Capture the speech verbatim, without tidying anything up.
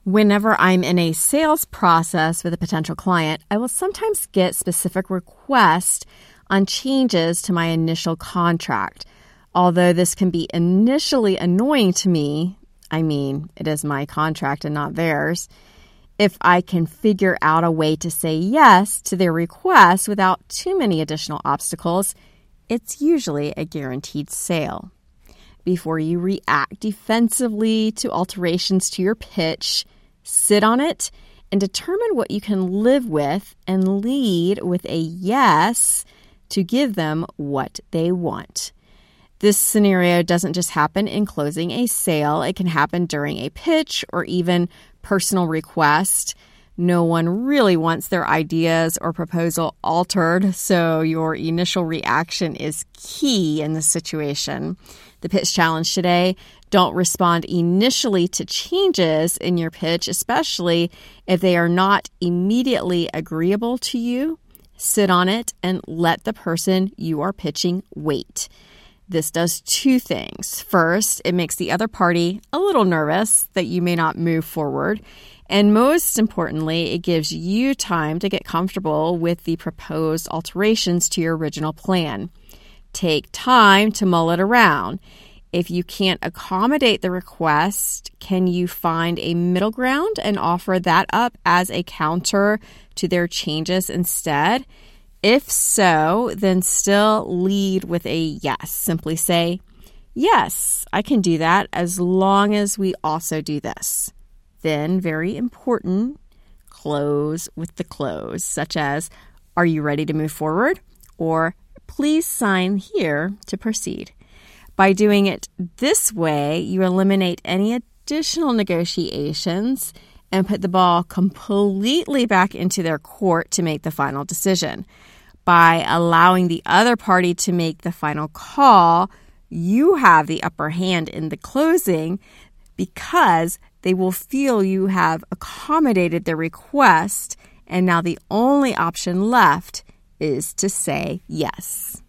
Whenever I'm in a sales process with a potential client, I will sometimes get specific requests on changes to my initial contract. Although this can be initially annoying to me, I mean, it is my contract and not theirs, if I can figure out a way to say yes to their request without too many additional obstacles, it's usually a guaranteed sale. Before you react defensively to alterations to your pitch, sit on it and determine what you can live with and lead with a yes to give them what they want. This scenario doesn't just happen in closing a sale. It can happen during a pitch or even personal request. No one really wants their ideas or proposal altered, so your initial reaction is key in this situation. The pitch challenge today: don't respond initially to changes in your pitch, especially if they are not immediately agreeable to you. Sit on it and let the person you are pitching wait. This does two things. First, it makes the other party a little nervous that you may not move forward. And most importantly, it gives you time to get comfortable with the proposed alterations to your original plan. Take time to mull it around. If you can't accommodate the request, can you find a middle ground and offer that up as a counter to their changes instead? If so, then still lead with a yes. Simply say, yes, I can do that as long as we also do this. Then, very important, close with the close, such as, are you ready to move forward? Or, please sign here to proceed. By doing it this way, you eliminate any additional negotiations and put the ball completely back into their court to make the final decision. By allowing the other party to make the final call, you have the upper hand in the closing because they will feel you have accommodated their request, and now the only option left is to say yes.